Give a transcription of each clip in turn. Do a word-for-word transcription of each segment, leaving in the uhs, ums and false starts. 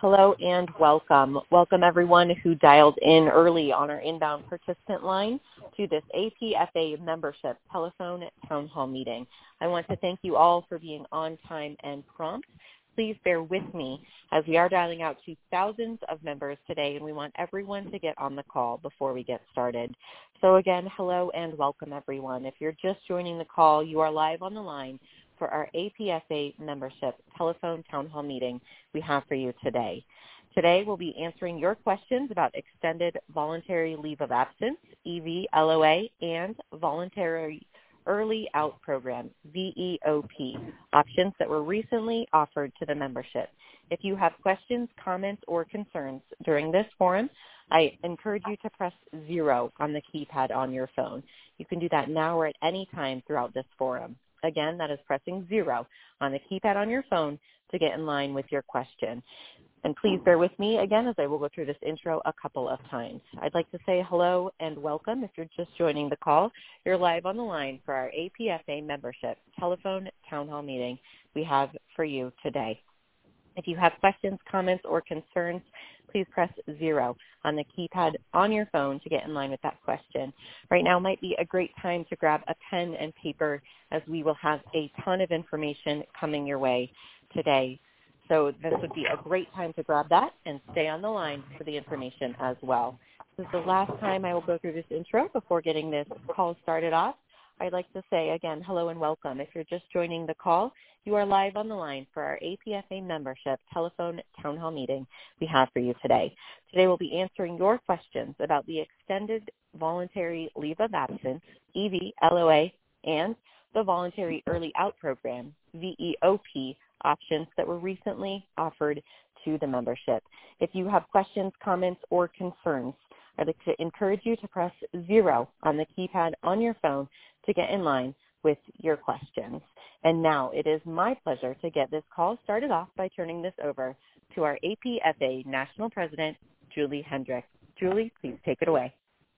Hello and welcome. Welcome everyone who dialed in early on our inbound participant line to this A P F A membership telephone town hall meeting. I want to thank you all for being on time and prompt. Please bear with me as we are dialing out to thousands of members today, and we want everyone to get on the call before we get started. So again, hello and welcome everyone. If you're just joining the call, you are live on the line for our A P F A membership telephone town hall meeting we have for you today. Today we'll be answering your questions about extended voluntary leave of absence, E V L O A, and voluntary early out program, V E O P, options that were recently offered to the membership. If you have questions, comments, or concerns during this forum, I encourage you to press zero on the keypad on your phone. You can do that now or at any time throughout this forum. Again, that is pressing zero on the keypad on your phone to get in line with your question. And please bear with me again as I will go through this intro a couple of times. I'd like to say hello and welcome. If you're just joining the call, you're live on the line for our A P F A membership telephone town hall meeting we have for you today. If you have questions, comments, or concerns, please press zero on the keypad on your phone to get in line with that question. Right now might be a great time to grab a pen and paper as we will have a ton of information coming your way today. So this would be a great time to grab that and stay on the line for the information as well. This is the last time I will go through this intro before getting this call started off. I'd like to say again, hello and welcome. If you're just joining the call, you are live on the line for our A P F A membership telephone town hall meeting we have for you today. Today we'll be answering your questions about the extended voluntary leave of absence, E V L O A, and the voluntary early out program, V E O P, options that were recently offered to the membership. If you have questions, comments, or concerns, I'd like to encourage you to press zero on the keypad on your phone to get in line with your questions. And now it is my pleasure to get this call started off by turning this over to our A P F A National President, Julie Hendrick. Julie, please take it away.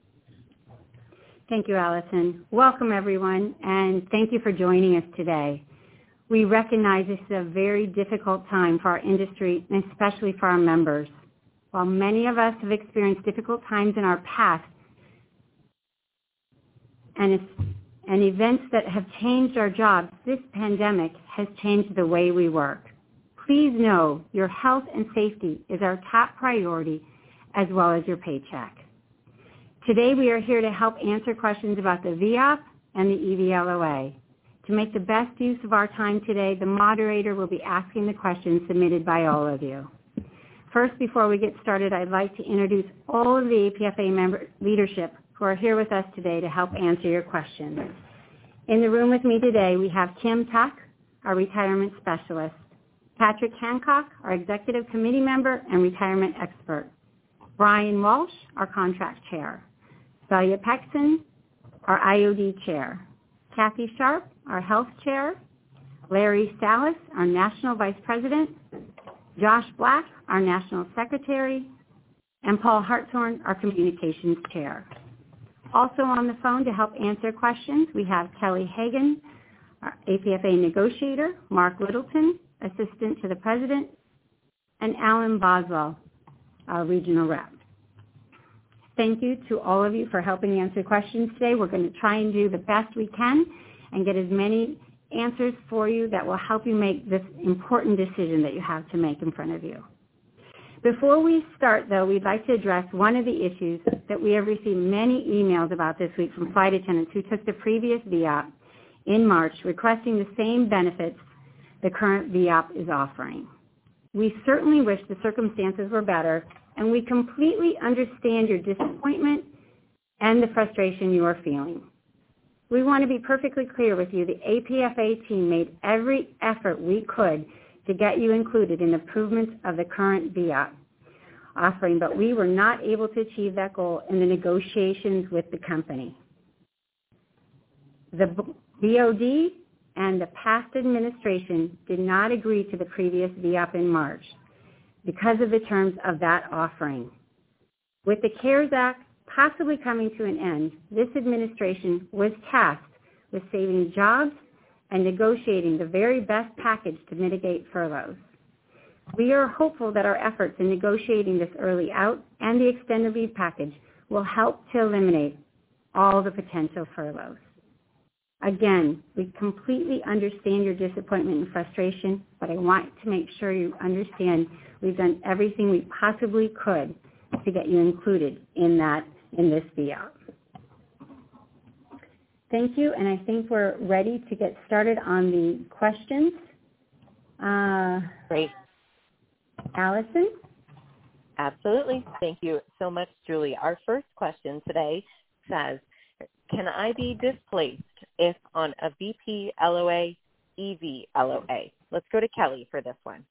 Thank you, Allison. Welcome, everyone, and thank you for joining us today. We recognize this is a very difficult time for our industry and especially for our members. While many of us have experienced difficult times in our past and, and events that have changed our jobs, this pandemic has changed the way we work. Please know your health and safety is our top priority as well as your paycheck. Today we are here to help answer questions about the V O P and the E V L O A. To make the best use of our time today, the moderator will be asking the questions submitted by all of you. First, before we get started, I'd like to introduce all of the A P F A member leadership who are here with us today to help answer your questions. In the room with me today, we have Kim Tuck, our retirement specialist, Patrick Hancock, our executive committee member and retirement expert, Brian Walsh, our contract chair, Celia Pexon, our I O D chair, Kathy Sharp, our health chair, Larry Salas, our national vice president, Josh Black, our national secretary, and Paul Hartshorn, our communications chair. Also on the phone to help answer questions, we have Kelly Hagan, our A P F A negotiator, Mark Littleton, assistant to the president, and Alan Boswell, our regional rep. Thank you to all of you for helping answer questions today. We're going to try and do the best we can and get as many answers for you that will help you make this important decision that you have to make in front of you. Before we start, though, we'd like to address one of the issues that we have received many emails about this week from flight attendants who took the previous V O P in March requesting the same benefits the current V O P is offering. We certainly wish the circumstances were better, and we completely understand your disappointment and the frustration you are feeling. We want to be perfectly clear with you. The A P F A team made every effort we could to get you included in improvements of the current V O P offering, but we were not able to achieve that goal in the negotiations with the company. The B O D and the past administration did not agree to the previous V O P in March because of the terms of that offering. With the CARES Act possibly coming to an end, this administration was tasked with saving jobs and negotiating the very best package to mitigate furloughs. We are hopeful that our efforts in negotiating this early out and the extended leave package will help to eliminate all the potential furloughs. Again, we completely understand your disappointment and frustration, but I want to make sure you understand we've done everything we possibly could to get you included in that, in this V O P. Thank you, and I think we're ready to get started on the questions. Uh, Great. Allison? Absolutely. Thank you so much, Julie. Our first question today says, can I be displaced if on a V P L O A, E V L O A? Let's go to Kelly for this one.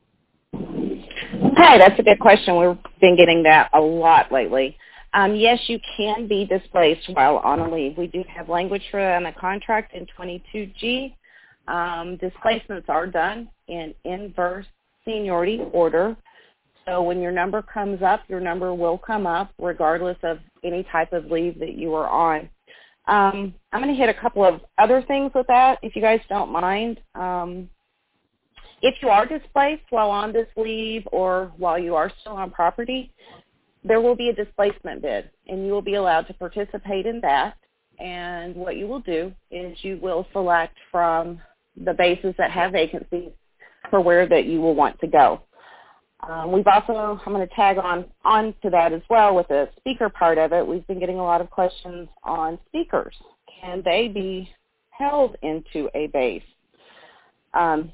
Hi, that's a good question. We've been getting that a lot lately. Um, yes, you can be displaced while on a leave. We do have language for that in the contract in twenty-two G. Um, displacements are done in inverse seniority order. So when your number comes up, your number will come up regardless of any type of leave that you are on. Um, I'm going to hit a couple of other things with that, if you guys don't mind. Um, if you are displaced while on this leave or while you are still on property, there will be a displacement bid, and you will be allowed to participate in that. And what you will do is you will select from the bases that have vacancies for where that you will want to go. Um, we've also, I'm going to tag on, on to that as well with the speaker part of it. We've been getting a lot of questions on speakers. Can they be held into a base? Um,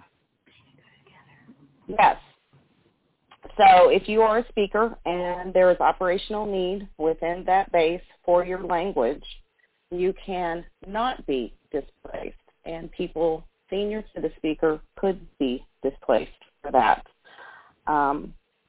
yes. So if you are a speaker and there is operational need within that base for your language, you can not be displaced. And people senior to the speaker could be displaced for that. Um,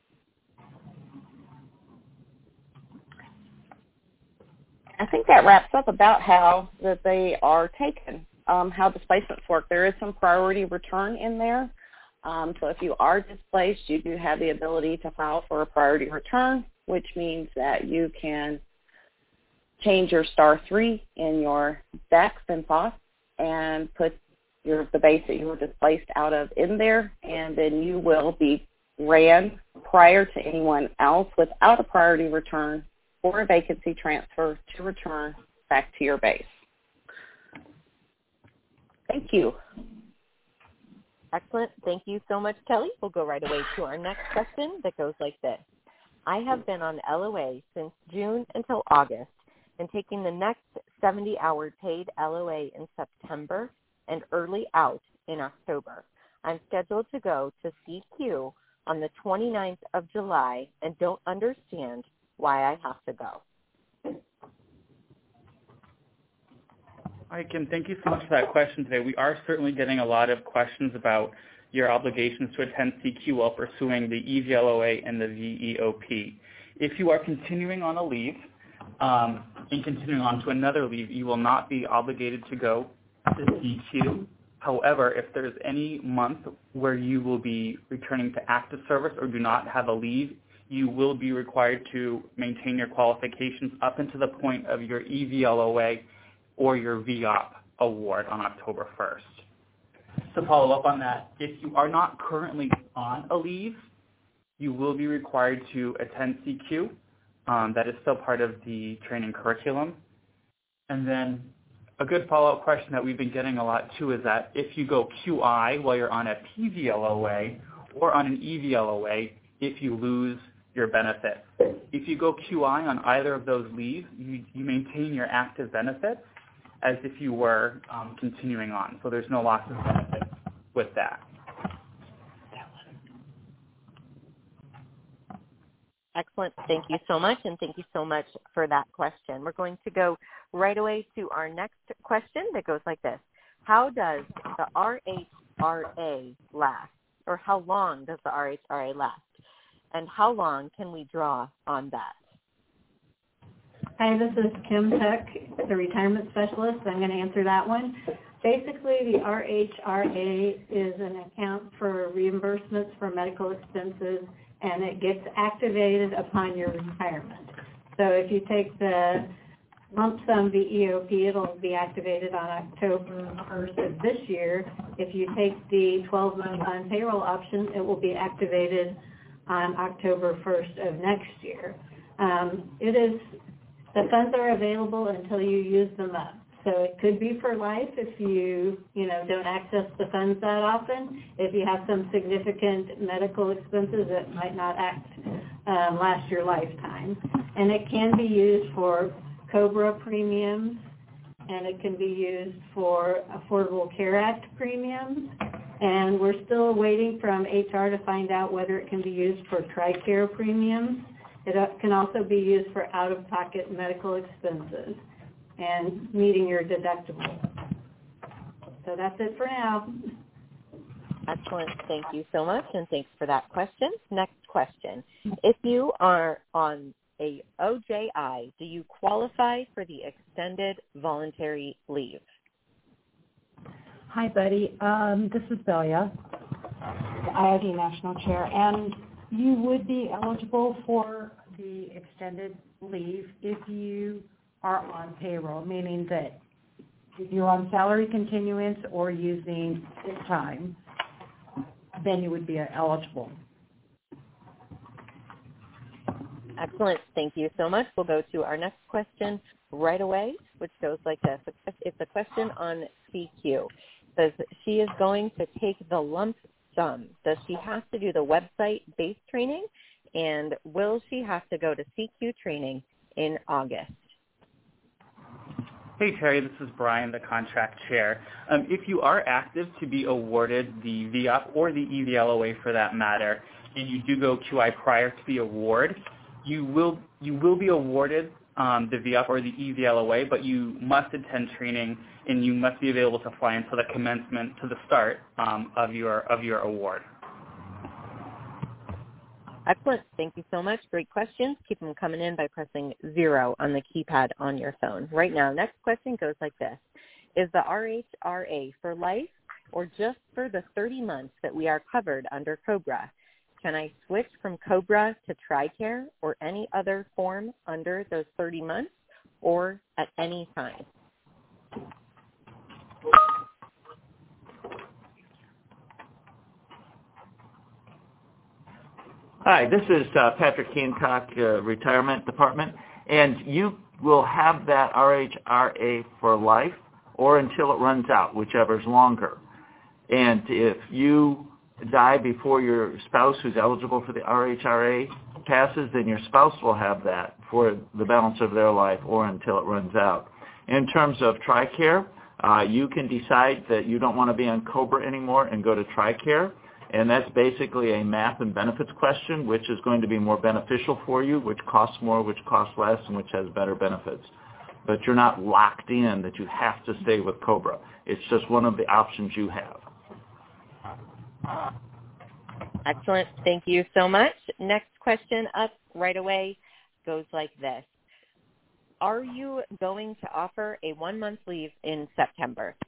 I think that wraps up about how that they are taken, um, how displacements work. There is some priority return in there. Um, so if you are displaced, you do have the ability to file for a priority return, which means that you can change your star three in your D A X and F O S and put your, the base that you were displaced out of in there, and then you will be ran prior to anyone else without a priority return or a vacancy transfer to return back to your base. Thank you. Excellent. Thank you so much, Kelly. We'll go right away to our next question that goes like this. I have been on L O A since June until August and taking the next seventy-hour paid L O A in September and early out in October. I'm scheduled to go to C Q on the twenty-ninth of July and don't understand why I have to go. Hi, Kim. Thank you so much for that question today. We are certainly getting a lot of questions about your obligations to attend C Q while pursuing the E V L O A and the V E O P. If you are continuing on a leave um, and continuing on to another leave, you will not be obligated to go to C Q. However, if there's any month where you will be returning to active service or do not have a leave, you will be required to maintain your qualifications up until the point of your E V L O A or your V O P award on October first. To follow up on that, if you are not currently on a leave, you will be required to attend C Q. Um, that is still part of the training curriculum. And then a good follow-up question that we've been getting a lot too is that if you go Q I while you're on a P V L O A or on an E V L O A, if you lose your benefit. If you go Q I on either of those leaves, you, you maintain your active benefits as if you were um, continuing on. So there's no loss of benefits with that. Excellent. Thank you so much, and thank you so much for that question. We're going to go right away to our next question that goes like this. How does the R H R A last, or how long does the R H R A last, and how long can we draw on that? Hi, this is Kim Peck, the retirement specialist. I'm going to answer that one. Basically, the R H R A is an account for reimbursements for medical expenses, and it gets activated upon your retirement. So if you take the lump sum V E O P, it'll be activated on October first of this year. If you take the twelve month on payroll option, it will be activated on October first of next year. Um, it is, the funds are available until you use them up. So it could be for life if you, you know, don't access the funds that often. If you have some significant medical expenses that might not act um, last your lifetime. And it can be used for COBRA premiums, and it can be used for Affordable Care Act premiums. And we're still waiting from H R to find out whether it can be used for TRICARE premiums. It can also be used for out-of-pocket medical expenses and meeting your deductible. So that's it for now. Excellent. Thank you so much, and thanks for that question. Next question. If you are on a O J I, do you qualify for the extended voluntary leave? Hi, Buddy. Um, this is Belia, the I O D National Chair, and you would be eligible for the extended leave if you are on payroll, meaning that if you're on salary continuance or using sick time, then you would be eligible. Excellent. Thank you so much. We'll go to our next question right away, which goes like this. It's a question on C Q. It says she is going to take the lump sum. Does she have to do the website-based training? And will she have to go to C Q training in August? Hey, Terry, this is Brian, the contract chair. Um, if you are active to be awarded the V O P or the E V L O A for that matter, and you do go Q I prior to the award, you will you will be awarded um, the V O P or the E V L O A, but you must attend training and you must be available to fly until the commencement to the start um, of your of your award. Excellent. Thank you so much. Great questions. Keep them coming in by pressing zero on the keypad on your phone. Right now, next question goes like this. Is the R H R A for life or just for the thirty months that we are covered under COBRA? Can I switch from COBRA to TRICARE or any other form under those thirty months or at any time? Hi, this is uh, Patrick Hancock, uh, Retirement Department, and you will have that R H R A for life or until it runs out, whichever is longer. And if you die before your spouse who's eligible for the R H R A passes, then your spouse will have that for the balance of their life or until it runs out. In terms of TRICARE, uh, you can decide that you don't want to be on COBRA anymore and go to TRICARE. And that's basically a math and benefits question, which is going to be more beneficial for you, which costs more, which costs less, and which has better benefits. But you're not locked in that you have to stay with COBRA. It's just one of the options you have. Excellent. Thank you so much. Next question up right away goes like this. Are you going to offer a one-month leave in September?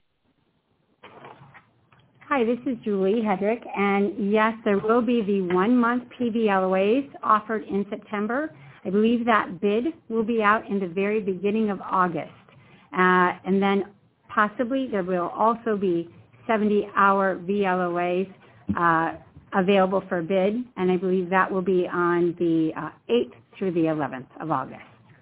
Hi, this is Julie Hedrick, and yes, there will be the one-month P V L O As offered in September. I believe that bid will be out in the very beginning of August, uh, and then possibly there will also be seventy-hour V L O As uh, available for bid, and I believe that will be on the uh, eighth through the eleventh of August.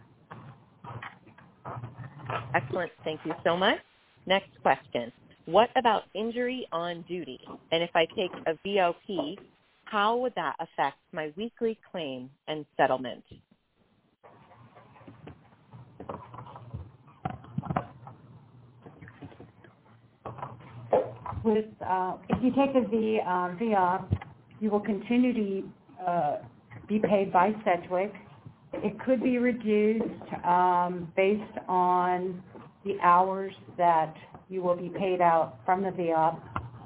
Excellent. Thank you so much. Next question. What about injury on duty? And if I take a V O P, how would that affect my weekly claim and settlement? With uh, if you take the V, uh, V O P, you will continue to uh, be paid by Sedgwick. It could be reduced um, based on the hours that you will be paid out from the V O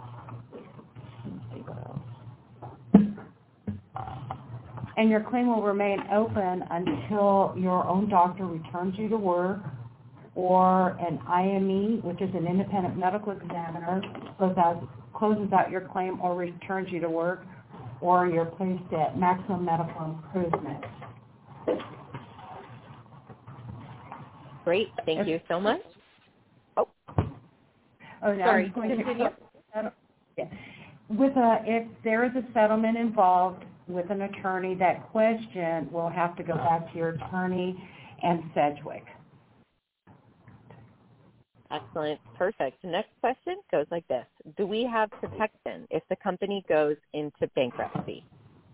P. And your claim will remain open until your own doctor returns you to work or an I M E, which is an independent medical examiner, closes out, closes out your claim or returns you to work, or you're placed at maximum medical improvement. Great. Thank if, you so much. Oh, oh no, sorry. I'm going Continue. to, yeah. With a, if there is a settlement involved with an attorney, that question will have to go back to your attorney and Sedgwick. Excellent. Perfect. Next question goes like this. Do we have protection if the company goes into bankruptcy?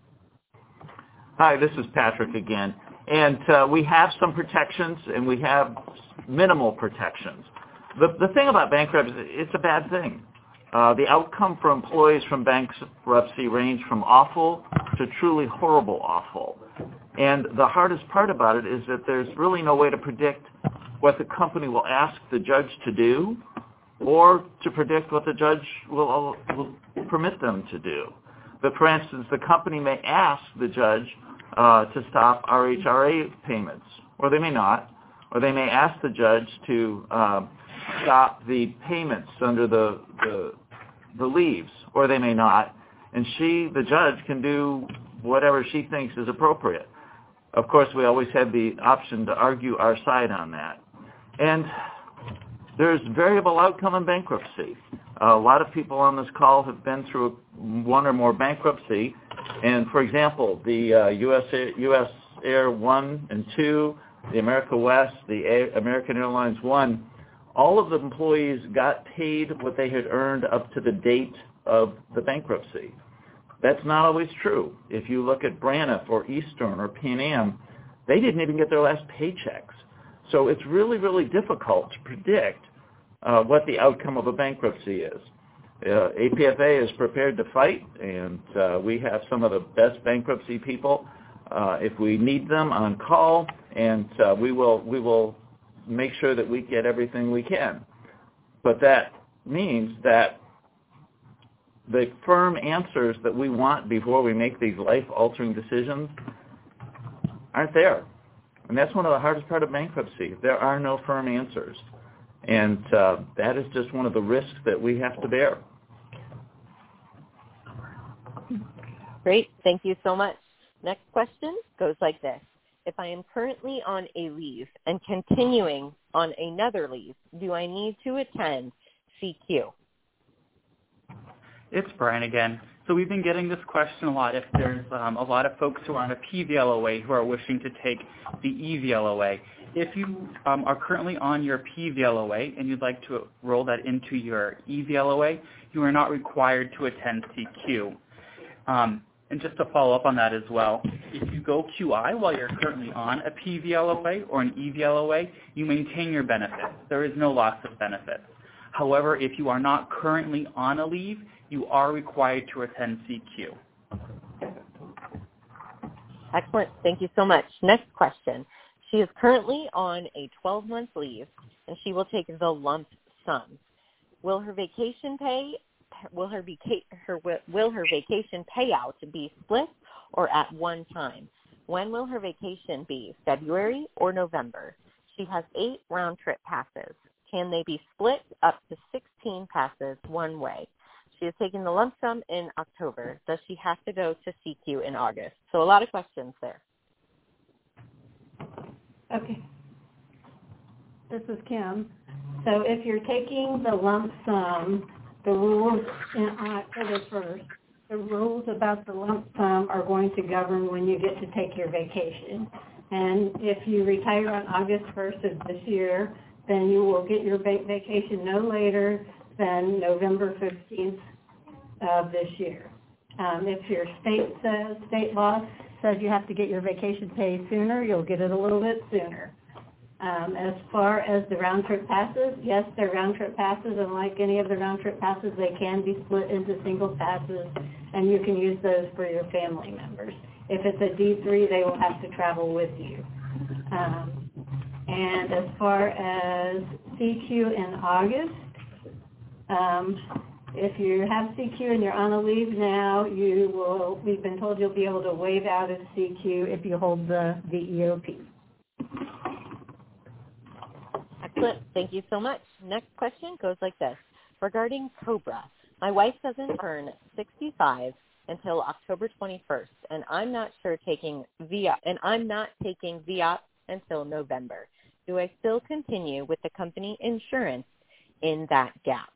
Hi, this is Patrick again. And uh, we have some protections, and we have minimal protections. The, the thing about bankruptcy, it's a bad thing. Uh, the outcome for employees from bankruptcy range from awful to truly horrible awful. And the hardest part about it is that there's really no way to predict what the company will ask the judge to do or to predict what the judge will, will permit them to do. But for instance, the company may ask the judge uh, to stop R H R A payments, or they may not, or they may ask the judge to uh, stop the payments under the, the the leaves, or they may not, and she, the judge, can do whatever she thinks is appropriate. Of course, we always have the option to argue our side on that. And there's variable outcome in bankruptcy. Uh, a lot of people on this call have been through one or more bankruptcy, and for example, the uh, U S U S Air one and two, the America West, the A- American Airlines one, all of the employees got paid what they had earned up to the date of the bankruptcy. That's not always true. If you look at Braniff or Eastern or Pan Am, they didn't even get their last paychecks. So it's really, really difficult to predict uh, what the outcome of a bankruptcy is. Uh, A P F A is prepared to fight, and uh, we have some of the best bankruptcy people, uh, if we need them, on call, and uh, we will we will make sure that we get everything we can. But that means that the firm answers that we want before we make these life-altering decisions aren't there. And that's one of the hardest part of bankruptcy. There are no firm answers. And uh, that is just one of the risks that we have to bear. Great. Thank you so much. Next question goes like this. If I am currently on a leave and continuing on another leave, do I need to attend C Q? It's Brian again. So we've been getting this question a lot. If there's um, a lot of folks who are on a P V L O A who are wishing to take the E V L O A. If you um, are currently on your P V L O A and you'd like to roll that into your E V L O A, you are not required to attend C Q. Um, and just to follow up on that as well, if you go Q I while you're currently on a P V L O A or an E V L O A, you maintain your benefits. There is no loss of benefits. However, if you are not currently on a leave, you are required to attend C Q. Excellent. Thank you so much. Next question. She is currently on a twelve-month leave, and she will take the lump sum. Will her vacation pay, will her, vaca- her, will her vacation payout be split or at one time? When will her vacation be, February or November? She has eight round-trip passes. Can they be split up to sixteen passes one way? She is taking the lump sum in October. Does she have to go to C Q in August? So a lot of questions there. Okay. This is Kim. So if you're taking the lump sum, the rules in October first, the rules about the lump sum are going to govern when you get to take your vacation. And if you retire on August first of this year, then you will get your vacation no later than November fifteenth of this year. Um, if your state says, state law says you have to get your vacation paid sooner, you'll get it a little bit sooner. Um, as far as the round-trip passes, yes, they're round-trip passes, and like any of the round-trip passes, they can be split into single passes, and you can use those for your family members. If it's a D three, they will have to travel with you. Um, and as far as C Q in August, um, if you have C Q and you're on a leave now, you will, we've been told you'll be able to waive out of C Q if you hold the V E O P. Excellent. Thank you so much. Next question goes like this. Regarding COBRA, my wife doesn't turn sixty-five until October twenty-first, and I'm not sure taking V I A, and I'm not taking V I A P until November. do I still continue with the company insurance in that gap?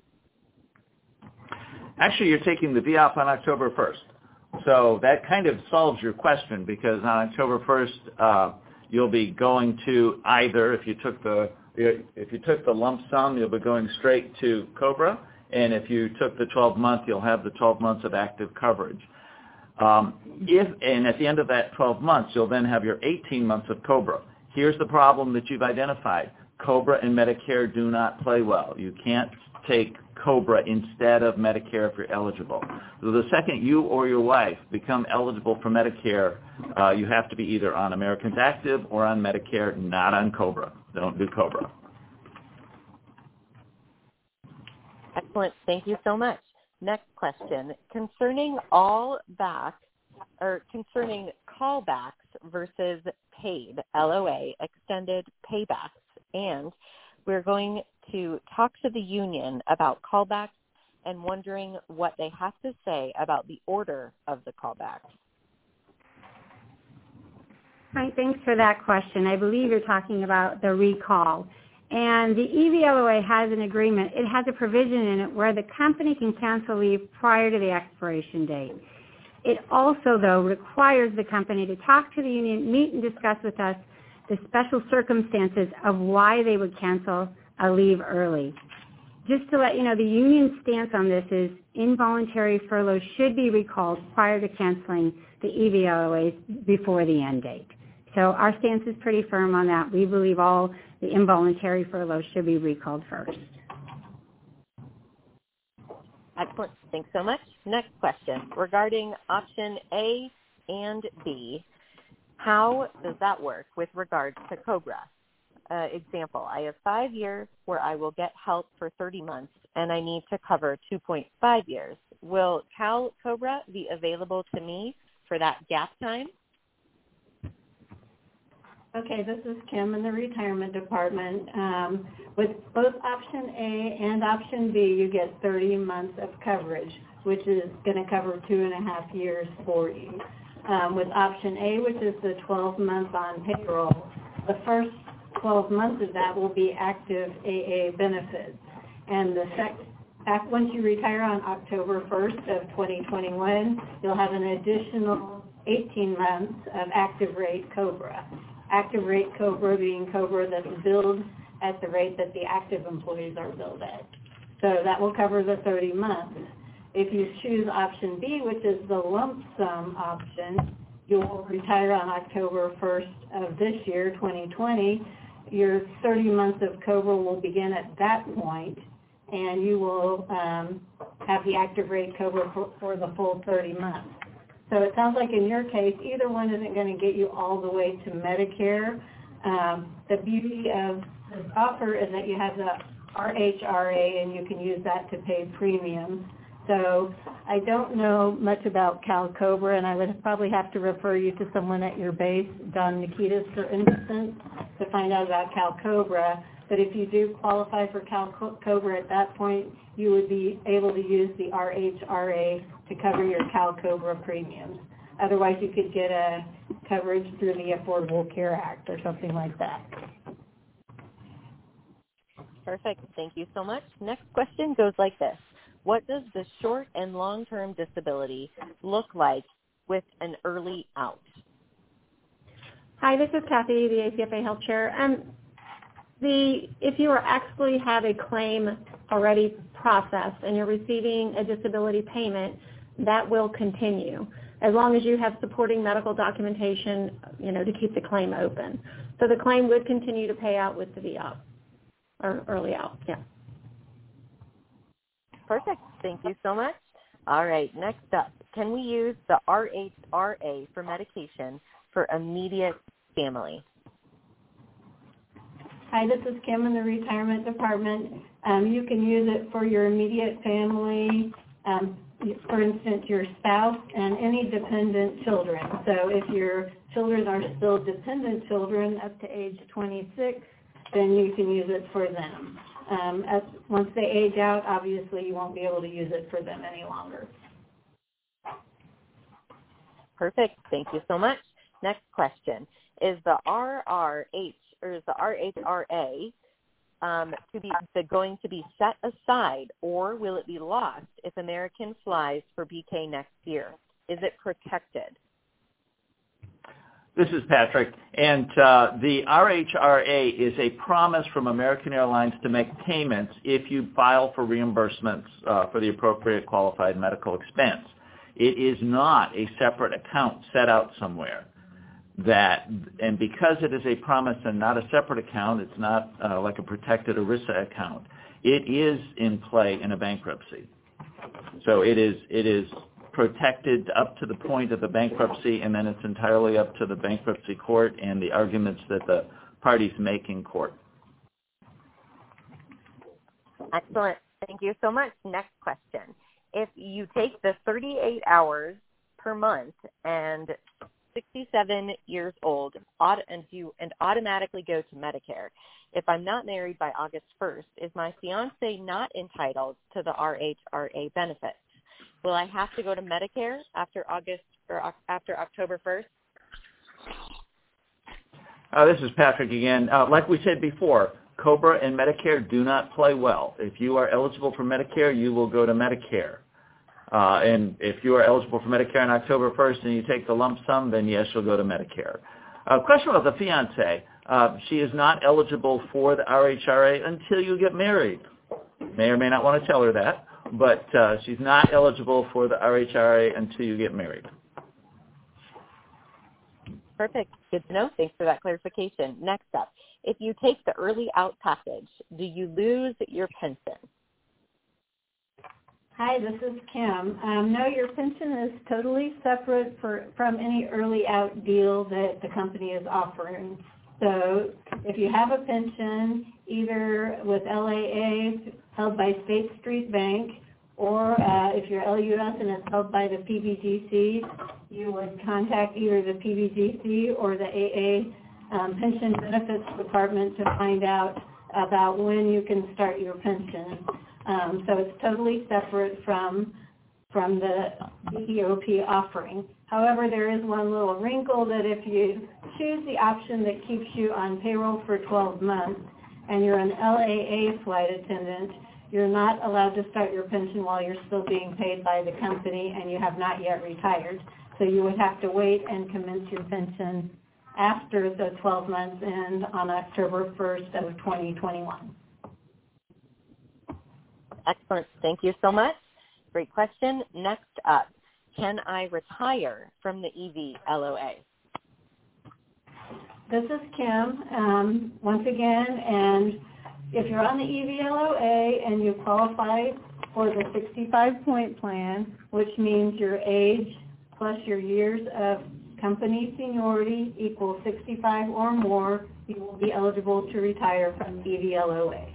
Actually, you're taking the V O P on October first. So that kind of solves your question, because on October first, uh, you'll be going to either, if you took the if you took the lump sum, you'll be going straight to COBRA, and if you took the twelve month, you'll have the twelve months of active coverage. Um, if and at the end of that twelve months, you'll then have your eighteen months of COBRA. Here's the problem that you've identified: COBRA and Medicare do not play well. You can't take COBRA instead of Medicare if you're eligible. So the second you or your wife become eligible for Medicare, uh, you have to be either on Americans Active or on Medicare, not on COBRA. Don't do COBRA. Excellent. Thank you so much. Next question. Concerning all back, or concerning callbacks versus paid, L O A, extended paybacks, and we're going to talk to the union about callbacks and wondering what they have to say about the order of the callbacks. Hi, thanks for that question. I believe you're talking about the recall. And the E V L O A has an agreement. It has a provision in it where the company can cancel leave prior to the expiration date. It also, though, requires the company to talk to the union, meet and discuss with us the special circumstances of why they would cancel a leave early. Just to let you know, the union's stance on this is involuntary furlough should be recalled prior to canceling the E V L O As before the end date. So our stance is pretty firm on that. We believe all the involuntary furloughs should be recalled first. Excellent. Thanks so much. Next question. Regarding option A and B, how does that work with regards to COBRA? Uh, example, I have five years where I will get help for thirty months, and I need to cover two point five years. Will Cal COBRA be available to me for that gap time? Okay, this is Kim in the retirement department. Um, with both option A and option B, you get thirty months of coverage, which is going to cover two and a half years for you. Um, with option A, which is the twelve months on payroll, the first twelve months of that will be active A A benefits. And the sec- once you retire on October first of twenty twenty-one, you'll have an additional eighteen months of active rate COBRA. Active rate COBRA being COBRA that's billed at the rate that the active employees are billed at. So that will cover the thirty months. If you choose option B, which is the lump sum option, you will retire on October first of this year, twenty twenty. Your thirty months of COBRA will begin at that point, and you will um, have the active rate COBRA for, for the full thirty months. So it sounds like in your case, either one isn't going to get you all the way to Medicare. Um, the beauty of this offer is that you have the R H R A, and you can use that to pay premiums. So I don't know much about Cal COBRA, and I would probably have to refer you to someone at your base, Don Nikitas, for instance, to find out about Cal COBRA. But if you do qualify for Cal COBRA at that point, you would be able to use the R H R A to cover your Cal COBRA premiums. Otherwise, you could get a coverage through the Affordable Care Act or something like that. Perfect. Thank you so much. Next question goes like this. What does the short and long-term disability look like with an early out? Hi, this is Kathy, the A C F A Health Chair. Um, the, if you are actually have a claim already processed and you're receiving a disability payment, that will continue as long as you have supporting medical documentation, you know, to keep the claim open. So the claim would continue to pay out with the V O P or early out. Yeah. Perfect. Thank you so much. All right. Next up, can we use the R H R A for medication for immediate family? Hi, this is Kim in the retirement department. Um, you can use it for your immediate family, um, for instance, your spouse and any dependent children. So if your children are still dependent children up to age twenty-six, then you can use it for them. Um, as, once they age out, obviously you won't be able to use it for them any longer. Perfect. Thank you so much. Next question. Is the R R H or is the R H R A um, to be the, going to be set aside, or will it be lost if American flies for B K next year? Is it protected? This is Patrick, and uh, the R H R A is a promise from American Airlines to make payments if you file for reimbursements uh, for the appropriate qualified medical expense. It is not a separate account set out somewhere. That, and because it is a promise and not a separate account, it's not uh, like a protected ERISA account. It is in play in a bankruptcy. So it is it is protected up to the point of the bankruptcy, and then it's entirely up to the bankruptcy court and the arguments that the parties make in court. Excellent. Thank you so much. Next question. If you take the thirty-eight hours per month and sixty-seven years old and you and automatically go to Medicare, if I'm not married by August first, is my fiance not entitled to the R H R A benefits? Will I have to go to Medicare after August or after October first? Uh, this is Patrick again. Uh, like we said before, COBRA and Medicare do not play well. If you are eligible for Medicare, you will go to Medicare. Uh, and if you are eligible for Medicare on October first and you take the lump sum, then yes, you'll go to Medicare. Uh, question about the fiance. Uh, she is not eligible for the R H R A until you get married. May or may not want to tell her that, but uh, she's not eligible for the R H R A until you get married. Perfect. Good to know. Thanks for that clarification. Next up, if you take the early out package, do you lose your pension? Hi, this is Kim. Um, no, your pension is totally separate for, from any early out deal that the company is offering. So if you have a pension, either with L A A held by State Street Bank, or uh, if you're L U S and it's held by the P B G C, you would contact either the P B G C or the A A um, Pension Benefits Department to find out about when you can start your pension. Um, so it's totally separate from from the E E O P offering. However, there is one little wrinkle that if you choose the option that keeps you on payroll for twelve months and you're an L A A flight attendant, you're not allowed to start your pension while you're still being paid by the company and you have not yet retired. So you would have to wait and commence your pension after the twelve months end on October first of twenty twenty-one. Excellent. Thank you so much. Great question. Next up, can I retire from the E V L O A? This is Kim, um, once again, and if you're on the E V L O A and you qualify for the sixty-five point plan, which means your age plus your years of company seniority equals sixty-five or more, you will be eligible to retire from E V L O A.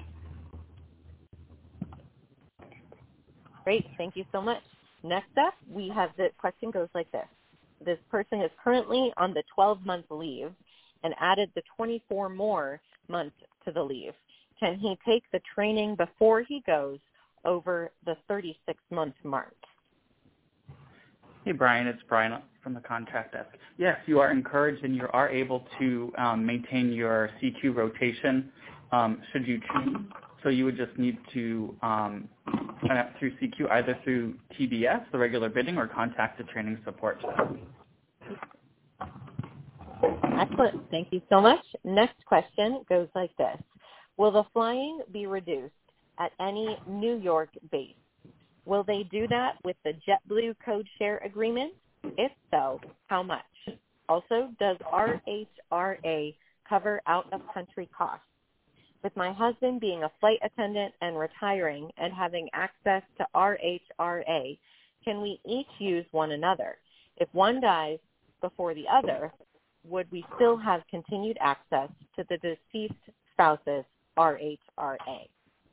Great. Thank you so much. Next up, we have the question goes like this. This person is currently on the twelve-month leave and added the twenty-four more months to the leave. Can he take the training before he goes over the thirty-six month mark? Hey, Brian. It's Brian from the contract desk. Yes, you are encouraged and you are able to um, maintain your C Q rotation um, should you choose. So you would just need to um, sign up through C Q either through T B S, the regular bidding, or contact the training support staff. Excellent. Thank you so much. Next question goes like this. Will the flying be reduced at any New York base? Will they do that with the JetBlue code share agreement? If so, how much? Also, does R H R A cover out-of-country costs? With my husband being a flight attendant and retiring and having access to R H R A, can we each use one another? If one dies before the other, would we still have continued access to the deceased spouse's R H R A?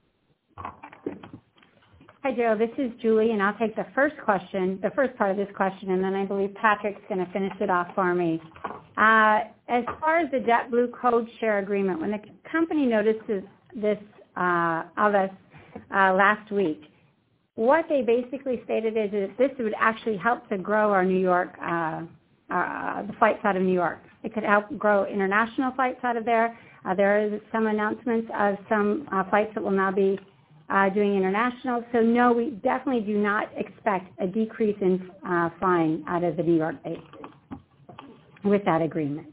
Hi, Joe. This is Julie, and I'll take the first question, the first part of this question, and then I believe Patrick's going to finish it off for me. Uh, as far as the JetBlue code share agreement, when the company notices this uh, of us uh, last week, what they basically stated is that this would actually help to grow our New York, uh, uh, the flights out of New York. It could help grow international flights out of there, Uh, there are some announcements of some uh, flights that will now be uh, doing international. So no, we definitely do not expect a decrease in uh, flying out of the New York bases with that agreement.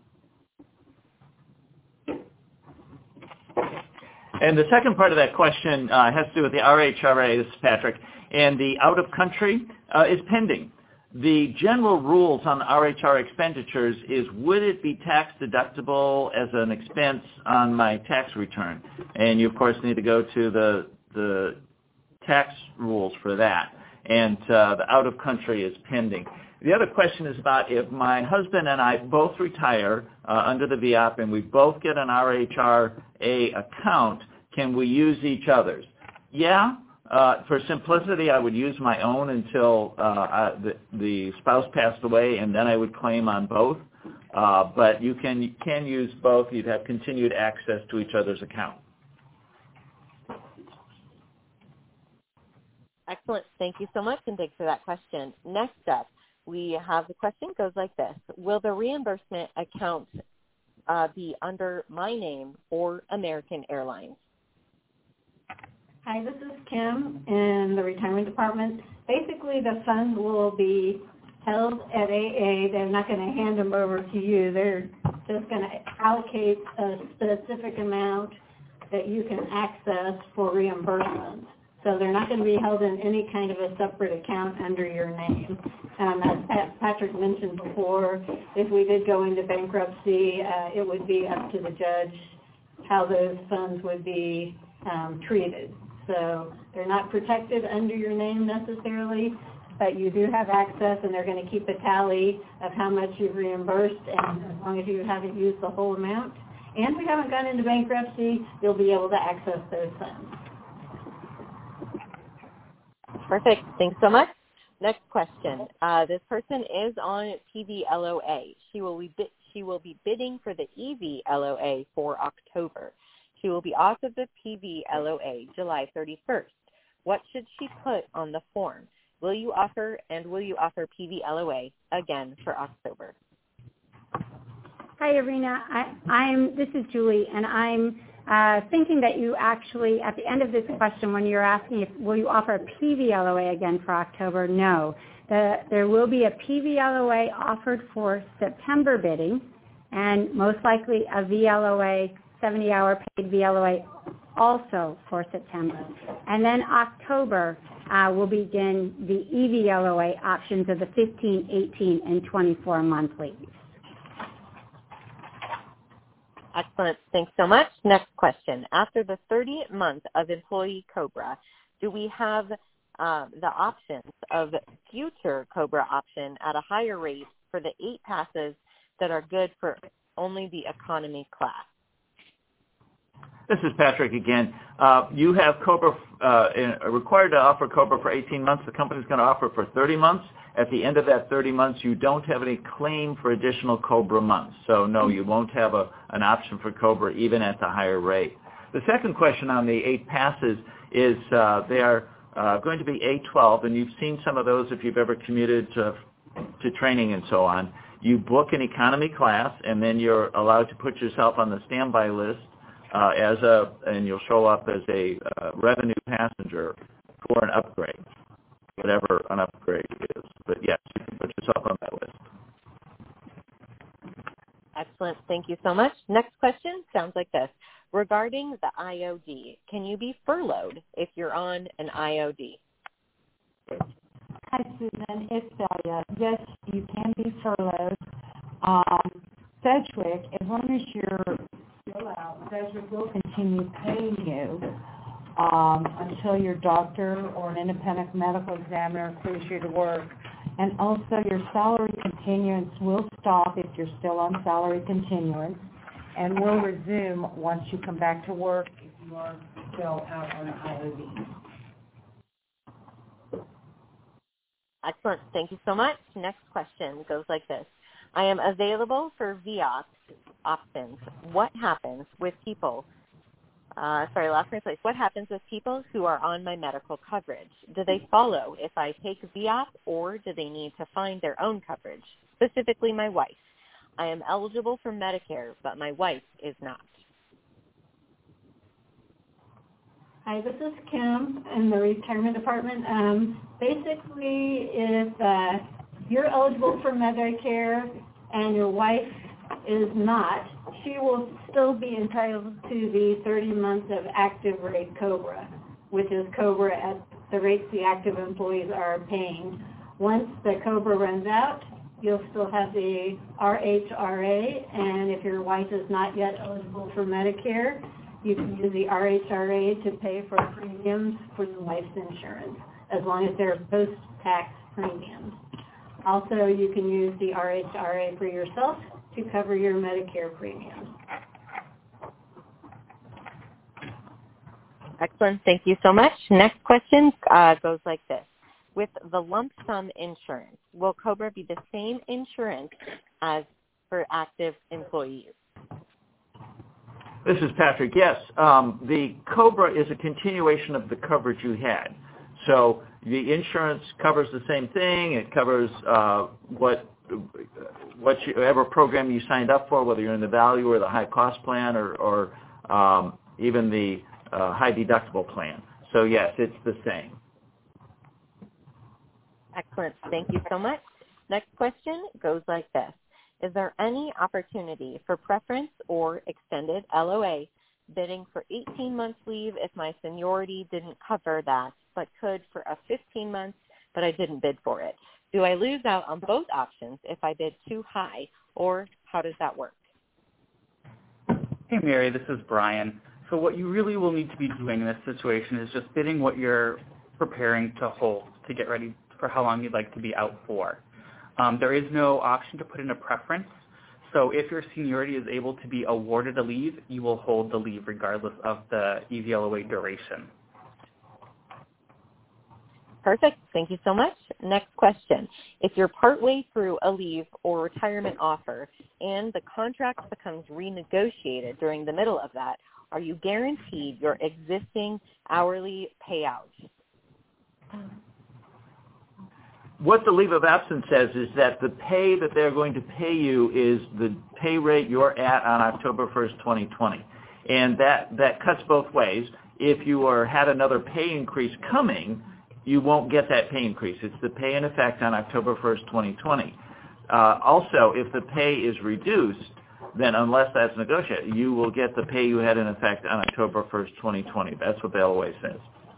And the second part of that question uh, has to do with the R H R A, this is Patrick, and the out-of-country uh, is pending. The general rules on R H R expenditures is, would it be tax deductible as an expense on my tax return? And you, of course, need to go to the, the tax rules for that. And uh, the out-of-country is pending. The other question is about if my husband and I both retire uh, under the V O P and we both get an R H R A account, can we use each other's? Yeah. Uh, for simplicity, I would use my own until uh, I, the, the spouse passed away, and then I would claim on both. Uh, but you can you can use both. You'd have continued access to each other's account. Excellent. Thank you so much, and thanks for that question. Next up, we have the question goes like this. Will the reimbursement account uh, be under my name or American Airlines? Hi, this is Kim in the retirement department. Basically, the funds will be held at A A. They're not going to hand them over to you. They're just going to allocate a specific amount that you can access for reimbursement. So they're not going to be held in any kind of a separate account under your name. Um, as Pat, Patrick mentioned before, if we did go into bankruptcy, uh, it would be up to the judge how those funds would be um, treated. So they're not protected under your name necessarily, but you do have access, and they're going to keep a tally of how much you've reimbursed, and as long as you haven't used the whole amount, and we haven't gone into bankruptcy, you'll be able to access those funds. Perfect. Thanks so much. Next question. Uh, this person is on P V L O A. She will be bid- she will be bidding for the E V L O A for October. She will be off of the P V L O A July thirty-first. What should she put on the form? Will you offer and will you offer P V L O A again for October? Hi, Irina. I, I'm. This is Julie, and I'm uh, thinking that you actually, at the end of this question, when you're asking if will you offer a P V L O A again for October, no. The, there will be a P V L O A offered for September bidding, and most likely a V L O A, seventy-hour paid V L O A also for September. And then October uh, will begin the E V L O A options of the fifteen, eighteen, and twenty-four month leaves. Excellent. Thanks so much. Next question. After the thirtieth month of employee COBRA, do we have uh, the options of future COBRA option at a higher rate for the eight passes that are good for only the economy class? This is Patrick again. Uh, you have COBRA uh, required to offer COBRA for eighteen months. The company's going to offer for thirty months. At the end of that thirty months, you don't have any claim for additional COBRA months. So, no, you won't have a, an option for COBRA even at the higher rate. The second question on the eight passes is uh, they are uh, going to be A twelve, and you've seen some of those if you've ever commuted to, to training and so on. You book an economy class, and then you're allowed to put yourself on the standby list uh, as a, and you'll show up as a uh, revenue passenger for an upgrade, whatever an upgrade is. But yes, you can put yourself on that list. Excellent. Thank you so much. Next question sounds like this. Regarding the I O D, can you be furloughed if you're on an I O D? Hi, Susan. It's Celia. Yes, you can be furloughed. Um, Sedgwick, as long as you're still out, Sedgwick will continue paying you um, until your doctor or an independent medical examiner clears you to work. And also your salary continuance will stop if you're still on salary continuance and will resume once you come back to work if you are still out on I O D. Excellent. Thank you so much. Next question goes like this. I am available for V O P options. What happens with people, uh, sorry, lost my place. What happens with people who are on my medical coverage? Do they follow if I take V O P, or do they need to find their own coverage, specifically my wife? I am eligible for Medicare, but my wife is not. Hi, this is Kim in the retirement department. Um, basically, if uh, you're eligible for Medicare and your wife is not, she will still be entitled to the thirty months of active rate COBRA, which is COBRA at the rates the active employees are paying. Once the COBRA runs out, you'll still have the R H R A, and if your wife is not yet eligible for Medicare, you can use the R H R A to pay for premiums for your wife's insurance, as long as they're post-tax premiums. Also, you can use the R H R A for yourself to cover your Medicare premiums. Excellent. Thank you so much. Next question uh, goes like this. With the lump sum insurance, will COBRA be the same insurance as for active employees? This is Patrick. Yes, um, the COBRA is a continuation of the coverage you had. So the insurance covers the same thing. It covers uh, what whatever program you signed up for, whether you're in the value or the high cost plan or, or um, even the uh, high deductible plan. So yes, it's the same. Excellent. Thank you so much. Next question goes like this. Is there any opportunity for preference or extended L O A bidding for eighteen months leave if my seniority didn't cover that, but could for a fifteen months, but I didn't bid for it? Do I lose out on both options if I bid too high, or how does that work? Hey, Mary, this is Brian. So what you really will need to be doing in this situation is just bidding what you're preparing to hold to get ready for how long you'd like to be out for. Um, there is no option to put in a preference. So if your seniority is able to be awarded a leave, you will hold the leave regardless of the E V L O A duration. Perfect. Thank you so much. Next question. If you're partway through a leave or retirement offer and the contract becomes renegotiated during the middle of that, are you guaranteed your existing hourly payout? What the leave of absence says is that the pay that they're going to pay you is the pay rate you're at on October first, twenty twenty. And that, that cuts both ways. If you are had another pay increase coming, you won't get that pay increase. It's the pay in effect on October first, twenty twenty. Uh, also, if the pay is reduced, then unless that's negotiated, you will get the pay you had in effect on October first, twenty twenty. That's what the L O A says.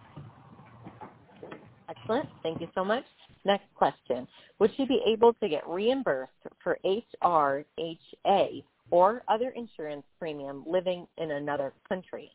Excellent. Thank you so much. Next question. Would she be able to get reimbursed for H R H A or other insurance premium living in another country?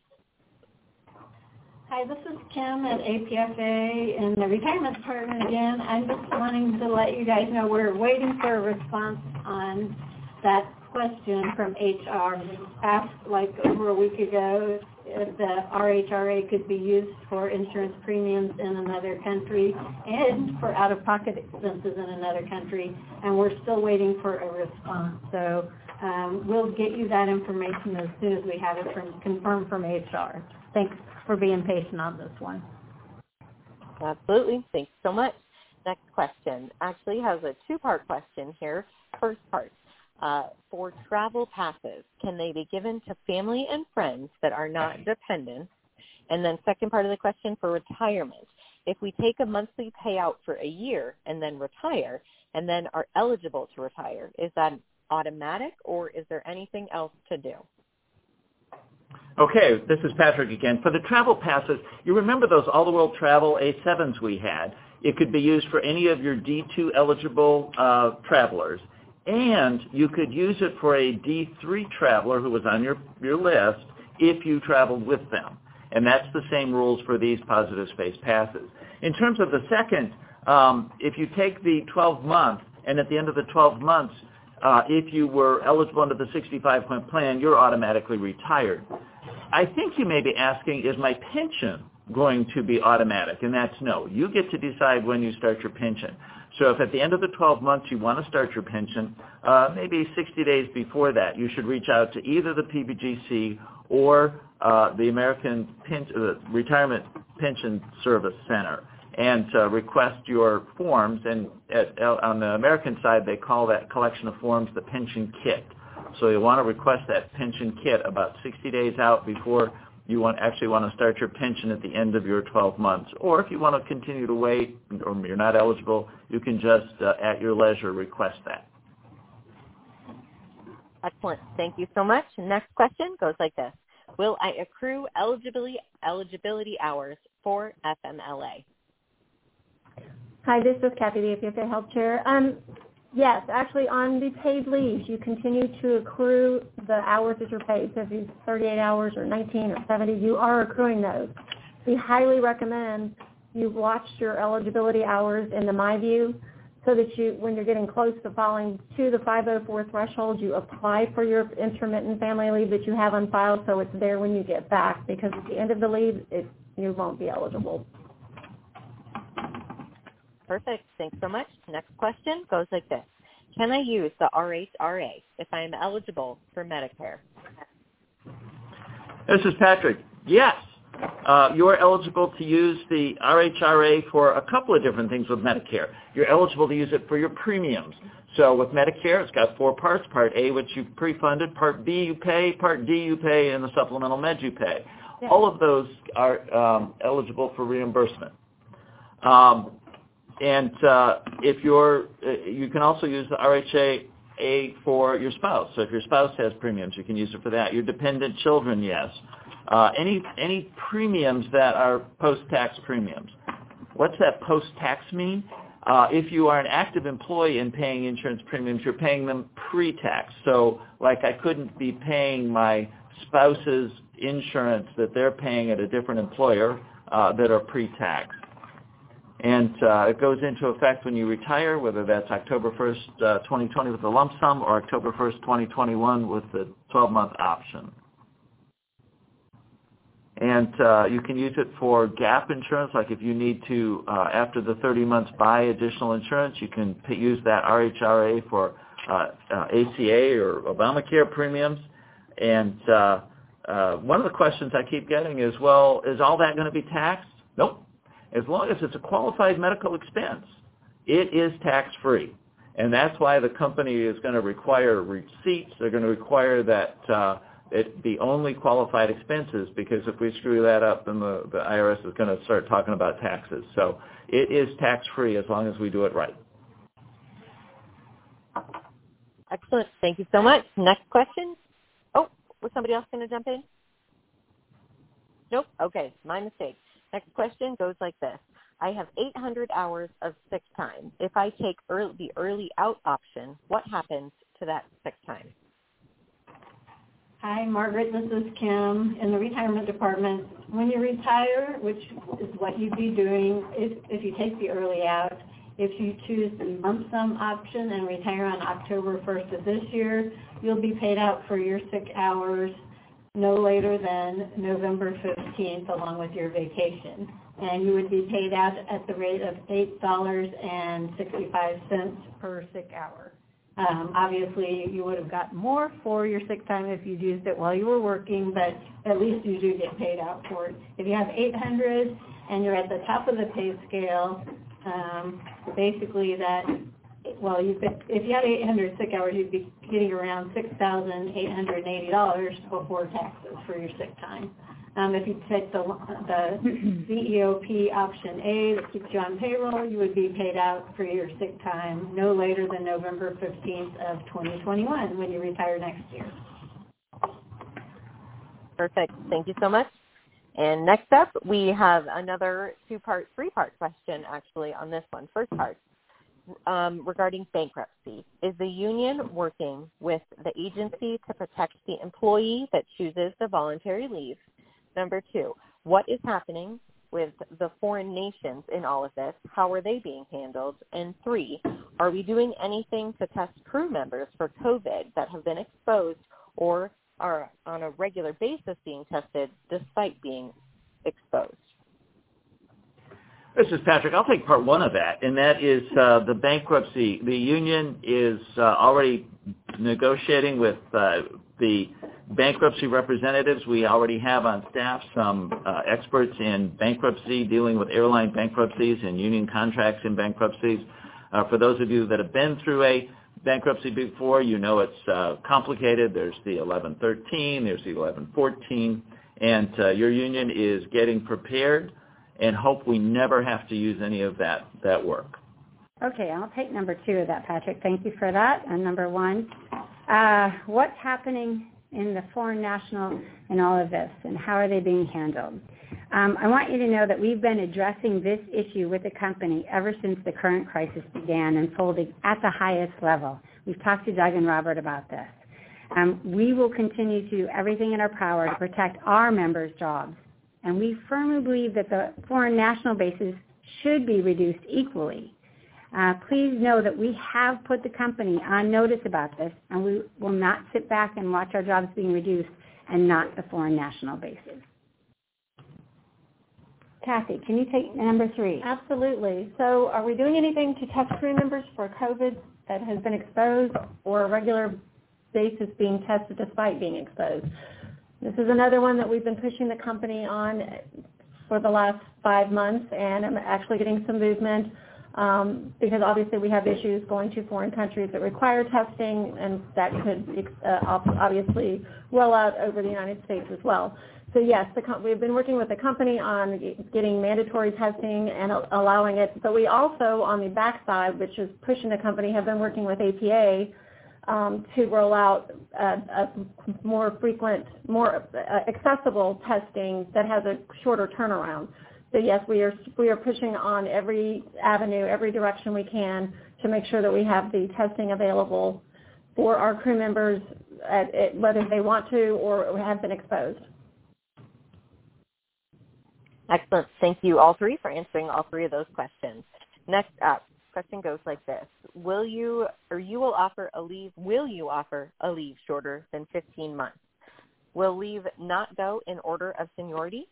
Hi, this is Kim at A P F A in the retirement department again. I'm just wanting to let you guys know we're waiting for a response on that question from H R. We asked like over a week ago if the R H R A could be used for insurance premiums in another country and for out-of-pocket expenses in another country, and we're still waiting for a response. So um, we'll get you that information as soon as we have it from, confirmed from H R. Thanks for being patient on this one. Absolutely. Thanks so much. Next question actually has a two-part question here. First part. Uh, for travel passes, can they be given to family and friends that are not dependents? And then second part of the question for retirement. If we take a monthly payout for a year and then retire and then are eligible to retire, is that automatic or is there anything else to do? Okay, this is Patrick again. For the travel passes, you remember those all-the-world travel A sevens we had. It could be used for any of your D two eligible uh, travelers. And you could use it for a D three traveler who was on your, your list if you traveled with them. And that's the same rules for these positive space passes. In terms of the second, um, if you take the twelve month, and at the end of the twelve months, uh, if you were eligible under the sixty-five point plan, you're automatically retired. I think you may be asking, is my pension going to be automatic? And that's no. You get to decide when you start your pension. So if at the end of the twelve months you want to start your pension, uh, maybe sixty days before that, you should reach out to either the P B G C or uh, the American Pen- uh, Retirement Pension Service Center and uh, request your forms. And at, on the American side, they call that collection of forms the pension kit. So you want to request that pension kit about sixty days out before you want actually want to start your pension at the end of your twelve months. Or if you want to continue to wait or you're not eligible, you can just, uh, at your leisure, request that. Excellent. Thank you so much. Next question goes like this. Will I accrue eligibility eligibility hours for F M L A? Hi, this is Kathy, the A P F A Health Chair. Um, yes, actually on the paid leaves, you continue to accrue the hours that you're paid. So if it's thirty-eight hours or nineteen or seventy, you are accruing those. We highly recommend you watch your eligibility hours in the MyView so that you, when you're getting close to falling to the five oh four threshold, you apply for your intermittent family leave that you have on file so it's there when you get back, because at the end of the leave, it, you won't be eligible. Perfect. Thanks so much. Next question goes like this. Can I use the R H R A if I am eligible for Medicare? This is Patrick. Yes. Uh, you are eligible to use the R H R A for a couple of different things with Medicare. You're eligible to use it for your premiums. So with Medicare, it's got four parts. Part A, which you pre-funded. Part B, you pay. Part D, you pay. And the supplemental med, you pay. Yeah. All of those are um, eligible for reimbursement. Um, and uh, if you're, uh, you can also use the R H A for your spouse. So if your spouse has premiums, you can use it for that. Your dependent children, yes. Uh, any any premiums that are post-tax premiums. What's that post-tax mean? Uh, if you are an active employee and paying insurance premiums, you're paying them pre-tax. So, like, I couldn't be paying my spouse's insurance that they're paying at a different employer uh, that are pre-tax. And uh, it goes into effect when you retire, whether that's October first, uh, twenty twenty with a lump sum or October first, twenty twenty-one with the twelve-month option. And uh, you can use it for gap insurance, like if you need to, uh, after the thirty months, buy additional insurance, you can p- use that R H R A for uh, uh, A C A or Obamacare premiums. And uh, uh, one of the questions I keep getting is, well, is all that going to be taxed? Nope. As long as it's a qualified medical expense, it is tax-free. And that's why the company is going to require receipts. They're going to require that uh, it be only qualified expenses, because if we screw that up, then the, the I R S is going to start talking about taxes. So it is tax-free as long as we do it right. Excellent. Thank you so much. Next question. Oh, was somebody else going to jump in? Nope. Okay, my mistake. Next question goes like this. I have eight hundred hours of sick time. If I take early, the early out option, what happens to that sick time? Hi, Margaret. This is Kim in the retirement department. When you retire, which is what you'd be doing if, if you take the early out, if you choose the lump sum option and retire on October first of this year, you'll be paid out for your sick hours no later than November fifteenth, along with your vacation. And you would be paid out at the rate of eight dollars and sixty-five cents per sick hour. Um, obviously, you would have gotten more for your sick time if you used it while you were working, but at least you do get paid out for it. If you have eight hundred and you're at the top of the pay scale, um, basically that, well, you could, if you had eight hundred sick hours, you'd be getting around six thousand eight hundred eighty dollars before taxes for your sick time. Um, if you take the, the V E O P option A that keeps you on payroll, you would be paid out for your sick time no later than November fifteenth of twenty twenty-one when you retire next year. Perfect. Thank you so much. And next up, we have another two-part, three-part question, actually, on this one. First part, um, regarding bankruptcy. Is the union working with the agency to protect the employee that chooses the voluntary leave? Number two, what is happening with the foreign nations in all of this? How are they being handled? And three, are we doing anything to test crew members for COVID that have been exposed or are on a regular basis being tested despite being exposed? This is Patrick. I'll take part one of that, and that is uh, the bankruptcy. The union is uh, already negotiating with uh, the bankruptcy representatives. We already have on staff some uh, experts in bankruptcy, dealing with airline bankruptcies and union contracts in bankruptcies. Uh, for those of you that have been through a bankruptcy before, you know it's uh, complicated. There's the eleven thirteen, there's the eleven fourteen, And uh, your union is getting prepared, and hope we never have to use any of that, that work. Okay, I'll take number two of that, Patrick. Thank you for that. And number one, uh, what's happening in the foreign national in all of this, and how are they being handled? Um, I want you to know that we've been addressing this issue with the company ever since the current crisis began, unfolding at the highest level. We've talked to Doug and Robert about this. Um, we will continue to do everything in our power to protect our members' jobs, and we firmly believe that the foreign national bases should be reduced equally. Uh, please know that we have put the company on notice about this, and we will not sit back and watch our jobs being reduced and not the foreign national bases. Kathy, can you take number three? Absolutely. So are we doing anything to test crew members for COVID that has been exposed, or a regular basis being tested despite being exposed? This is another one that we've been pushing the company on for the last five months, and I'm actually getting some movement um, because obviously we have issues going to foreign countries that require testing, and that could uh, obviously roll out over the United States as well. So yes, the com- we've been working with the company on getting mandatory testing and a- allowing it, but we also, on the backside, which is pushing the company, have been working with A P A um, to roll out a, a more frequent, more uh, accessible testing that has a shorter turnaround. So yes, we are we are pushing on every avenue, every direction we can to make sure that we have the testing available for our crew members, at, at, whether they want to or have been exposed. Excellent. Thank you all three for answering all three of those questions. Next up, question goes like this. Will you, or you will offer a leave, will you offer a leave shorter than fifteen months? Will leave not go in order of seniority?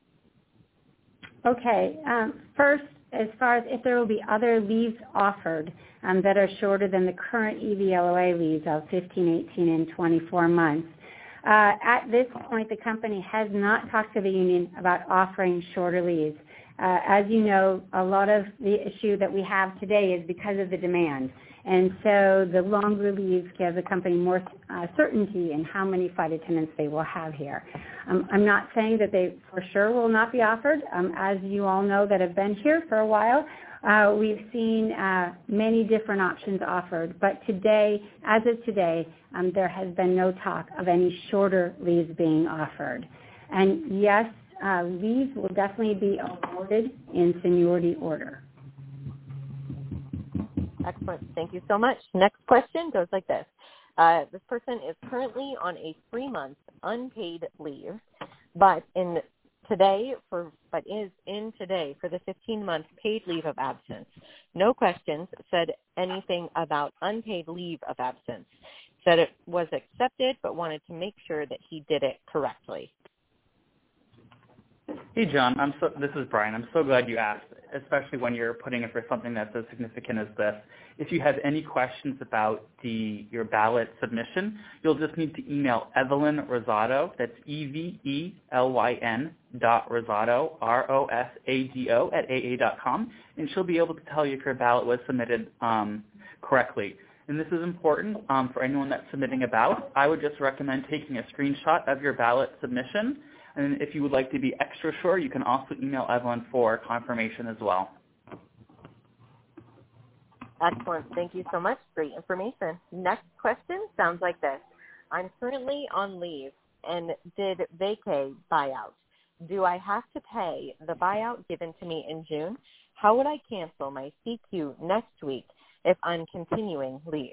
Okay. Um, first, as far as if there will be other leaves offered um, that are shorter than the current E V L O A leaves of fifteen, eighteen, and twenty-four months. Uh, at this point, the company has not talked to the union about offering shorter leaves. Uh, as you know, a lot of the issue that we have today is because of the demand. And so the longer leaves give the company more uh, certainty in how many flight attendants they will have here. Um, I'm not saying that they for sure will not be offered. Um, as you all know that have been here for a while, uh, we've seen uh, many different options offered. But today, as of today, um, there has been no talk of any shorter leaves being offered. And yes, uh, leaves will definitely be awarded in seniority order. Excellent. Thank you so much. Next question goes like this. Uh, this person is currently on a three-month unpaid leave, but in today for but is in today for the fifteen-month paid leave of absence. No questions. Said anything about unpaid leave of absence. Said it was accepted, but wanted to make sure that he did it correctly. Hey, John. I'm so, this is Brian. I'm so glad you asked, especially when you're putting in for something that's as significant as this. If you have any questions about the your ballot submission, you'll just need to email Evelyn Rosado. That's E V E L Y N dot Rosado, R O S A D O, at A A dot com, and she'll be able to tell you if your ballot was submitted um, correctly. And this is important um, for anyone that's submitting a ballot. I would just recommend taking a screenshot of your ballot submission. And if you would like to be extra sure, you can also email Evelyn for confirmation as well. Excellent. Thank you so much. Great information. Next question sounds like this. I'm currently on leave and did vacay buyout. Do I have to pay the buyout given to me in June? How would I cancel my C Q next week if I'm continuing leave?